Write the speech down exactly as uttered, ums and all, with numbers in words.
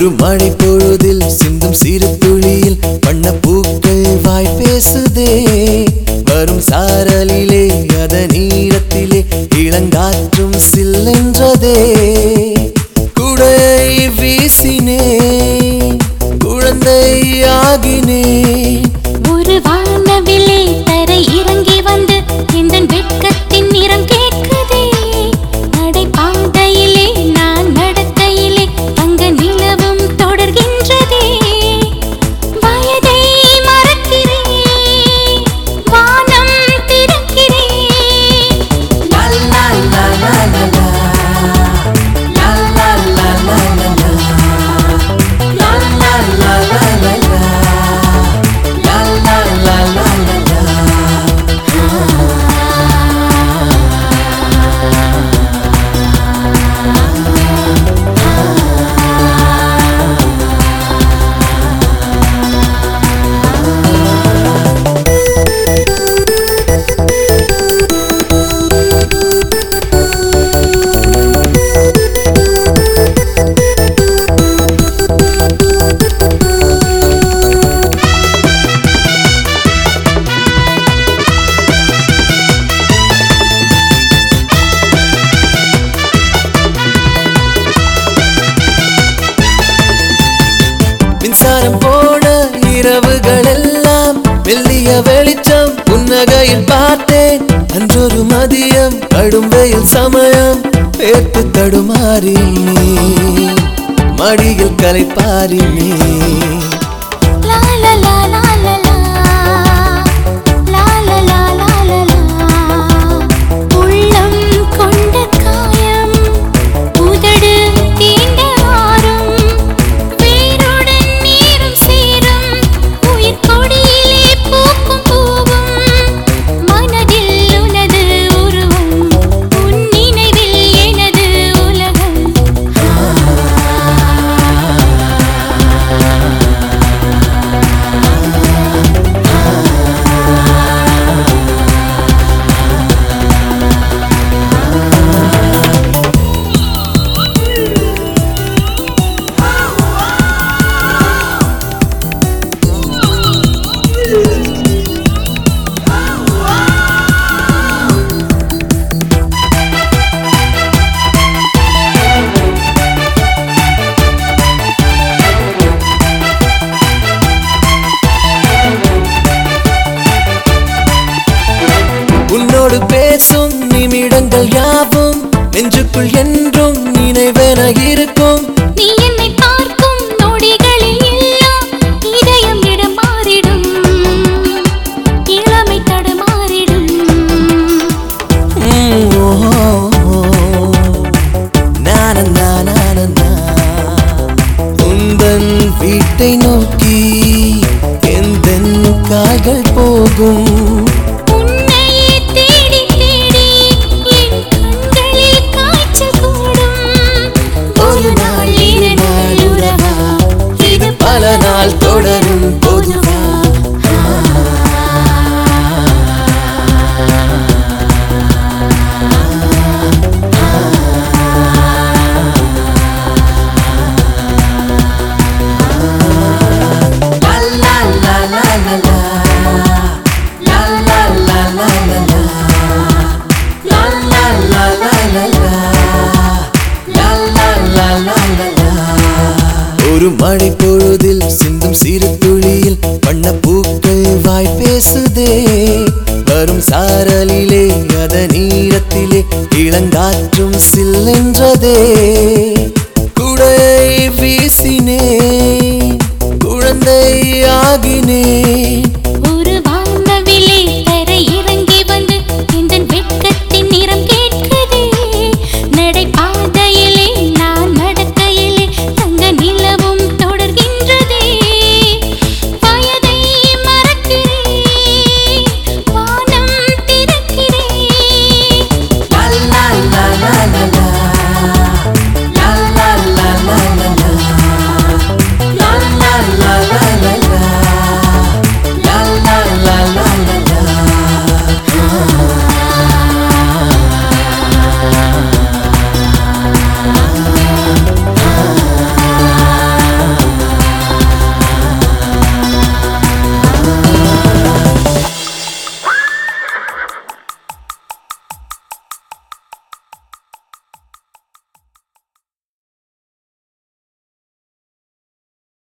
ஒரு மழை பொழுதில் சிந்தும் சிறு துளியில் வண்ண பூக்கள் வாய் பேசுதே. வரும் சாரலிலே அத நீரத்திலே இளங்காற்றும் சில்லென்றதே. குடையை வீசினே குழந்தையாகினே. ஒரு வானவிலே தரை இறங்கி வந்து இந்த வெட்கத்தின் நிறம் கேட்குதே. நடை பாதையிலே நான் நடக்கையிலே அங்க நிலவும் தொடர்கின்றதே. வயதை மறக்கிறேன், வானம் திறக்கிறேன். லா லா லா லா லா லா லா லா லா லா லா லா லா லா லா. மின்சாரம் போன இரவுகள் எல்லாம் மெல்லிய வெளிச்சம் புன்னகையில் பார்த்தேன். அன்றொரு மதியம் கடும் வெயில் சமயம் பேர்த்து தடுமாறினே, மடியில் கலைப்பாரினே. உன்னோடு பேசும் நிமிடங்கள் யாவும் நெஞ்சுக்குள் என்றும் நினைவென இருக்கும். நீ என்னை பார்க்கும் நொடிகளில் எல்லாம் இதயம் இடம் மாறிடும், இளமை தடுமாறிடும். உந்தன் வீட்டை நோக்கி எந்தன் கால்கள் போகும். பல நாள் தொடரும் பொதுவா. ஒரு மழை பொழுதில் சிந்தும் சிறு துளியில் வண்ண பூக்கள் வாய் பேசுதே. வரும் சாரலிலே அத நீரத்திலே இளங்காற்றும் சில்லென்றதே. குடையை வீசினே குழந்தையாகினே.